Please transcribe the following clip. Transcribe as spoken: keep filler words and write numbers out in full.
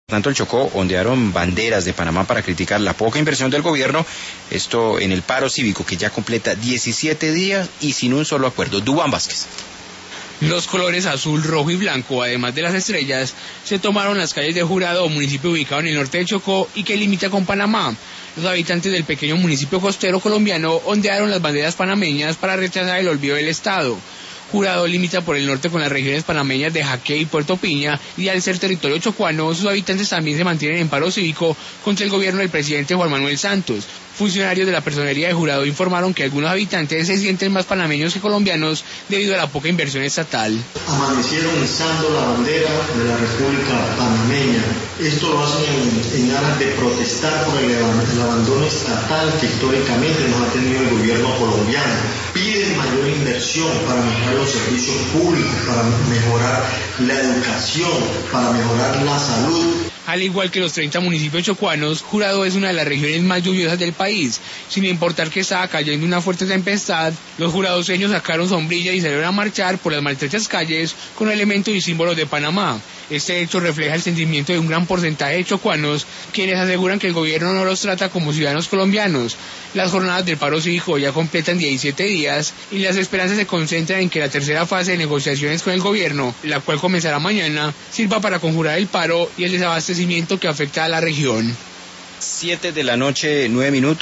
Tanto el Chocó ondearon banderas de Panamá para criticar la poca inversión del gobierno, esto en el paro cívico que ya completa diecisiete días y sin un solo acuerdo. Duván Vázquez. Los colores azul, rojo y blanco, además de las estrellas, se tomaron las calles de Jurado, municipio ubicado en el norte del Chocó y que limita con Panamá. Los habitantes del pequeño municipio costero colombiano ondearon las banderas panameñas para rechazar el olvido del Estado. Jurado limita por el norte con las regiones panameñas de Jaque y Puerto Piña, y al ser territorio chocuano, sus habitantes también se mantienen en paro cívico contra el gobierno del presidente Juan Manuel Santos. Funcionarios de la personería de Jurado informaron que algunos habitantes se sienten más panameños que colombianos debido a la poca inversión estatal. Amanecieron izando la bandera de la República Panameña. Esto lo hacen en, en aras de protestar por el, el abandono estatal que históricamente nos ha tenido el gobierno colombiano. Piden mayor inversión para mejorar los servicios públicos, para mejorar la educación, para mejorar la salud. Al igual que los treinta municipios chocuanos, Jurado es una de las regiones más lluviosas del país. Sin importar que estaba cayendo una fuerte tempestad, los juradoseños sacaron sombrillas y salieron a marchar por las maltrechas calles con elementos y símbolos de Panamá. Este hecho refleja el sentimiento de un gran porcentaje de chocuanos, quienes aseguran que el gobierno no los trata como ciudadanos colombianos. Las jornadas del paro cívico ya completan diecisiete días y las esperanzas se concentran en que la tercera fase de negociaciones con el gobierno, la cual comenzará mañana, sirva para conjurar el paro y el desabastecimiento que afecta a la región. Siete de la noche, nueve minutos.